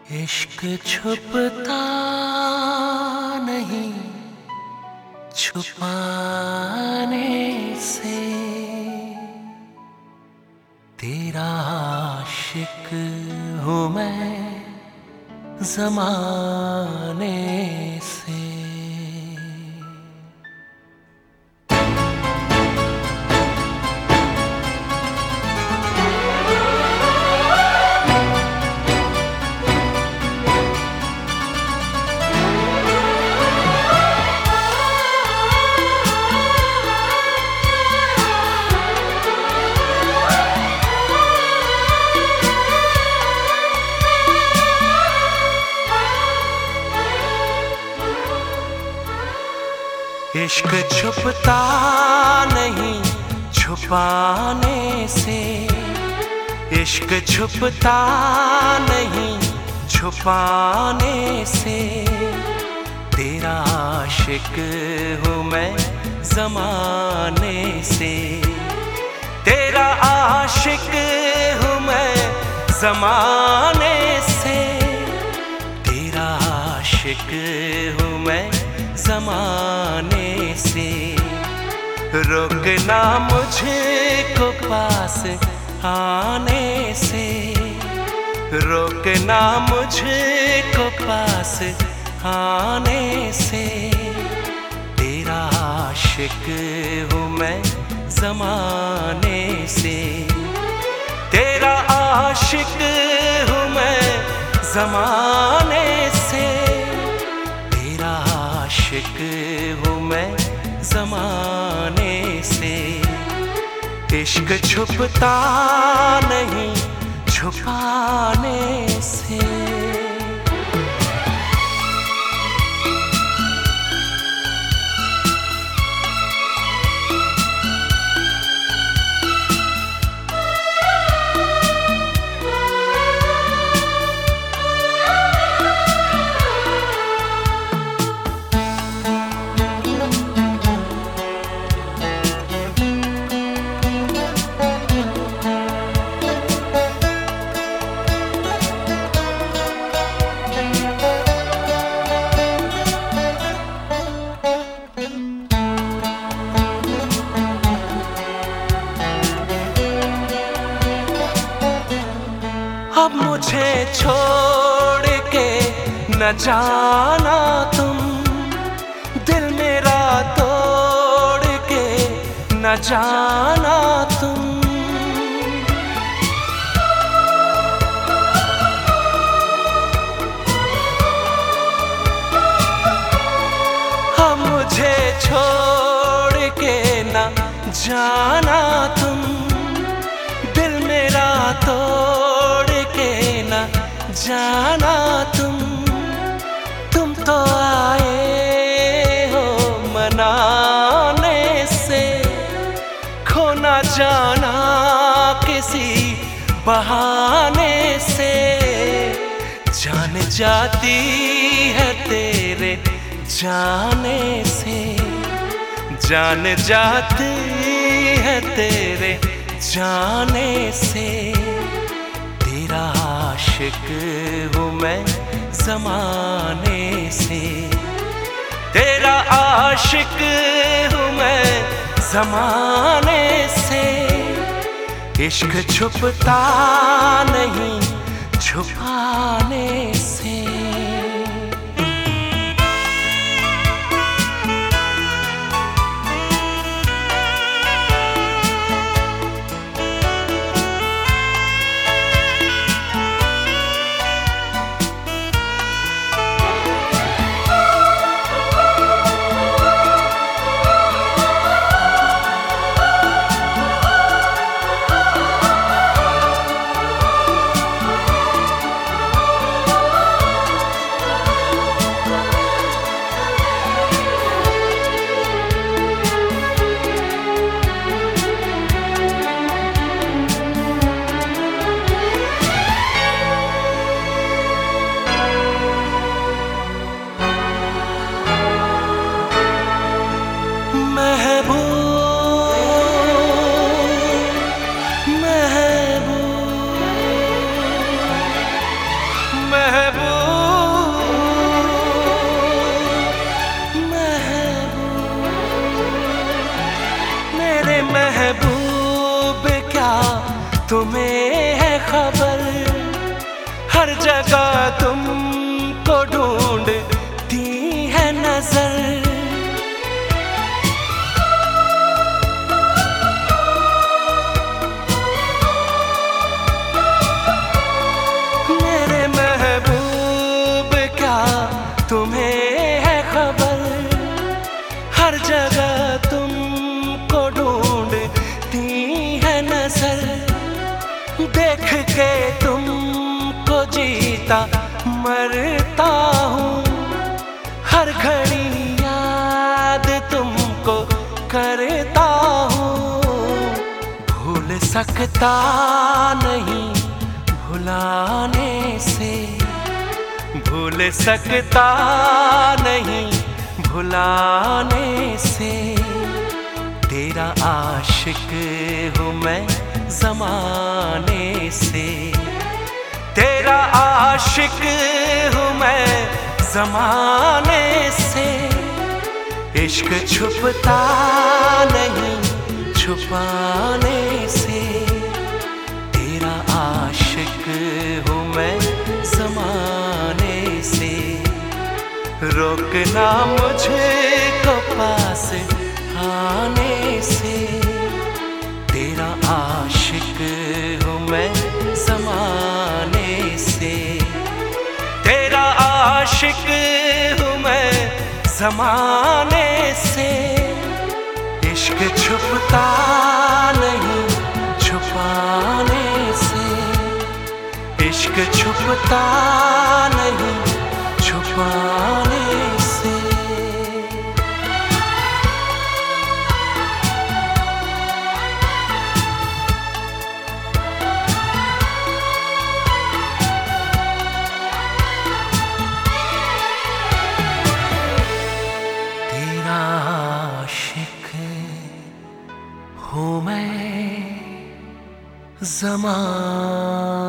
इश्क छुपता नहीं छुपाने से, तेरा आशिक हूँ मैं ज़माने से। इश्क छुपता नहीं छुपाने से, इश्क छुपता नहीं छुपाने से, तेरा आशिक हूँ मैं ज़माने से, तेरा आशिक हूँ मैं ज़माने से, तेरा आशिक हूँ मैं ज़माने से। रोकना मुझको पास आने से, रोकना मुझको पास आने से, तेरा आशिक हूँ मैं ज़माने से, तेरा आशिक हूँ मैं ज़माने से, तेरा आशिक हूँ मैं ज़माने से। इश्क छुपता नहीं छुपाने से। अब मुझे छोड़ के न जाना तुम, दिल मेरा तोड़ के न जाना तुम। अब मुझे छोड़ के न जाना तुम, दिल मेरा तोड़ के न जाना तुम तो आए हो मनाने से, खो न जाना किसी बहाने से, जान जाती है तेरे जाने से, जान जाती है तेरे जाने से, तेरा आशिक हूँ मैं ज़माने से, तेरा आशिक हूँ मैं ज़माने से। इश्क छुपता नहीं छुपाने से। है खबर, हर जगह तुमको ढूंढती है नजर। मेरे महबूब क्या तुम्हें है खबर, हर जगह तुमको ढूंढती है नजर। देख के तुमको जीता मरता हूँ, हर घड़ी याद तुमको करता हूँ। भूल सकता नहीं भुलाने से, भूल सकता नहीं भुलाने से। तेरा आशिक हूँ मैं ज़माने से, तेरा आशिक हूँ मैं ज़माने से। इश्क छुपता नहीं छुपाने से, तेरा आशिक हूँ मैं ज़माने से। रोकना मुझको पास आने से, तेरा आशिक हूँ मैं ज़माने से। तेरा आशिक हूँ मैं ज़माने से। इश्क छुपता नहीं छुपाने से, इश्क छुपता नहीं छुपाने से। तेरा आशिक हूँ मैं ज़माने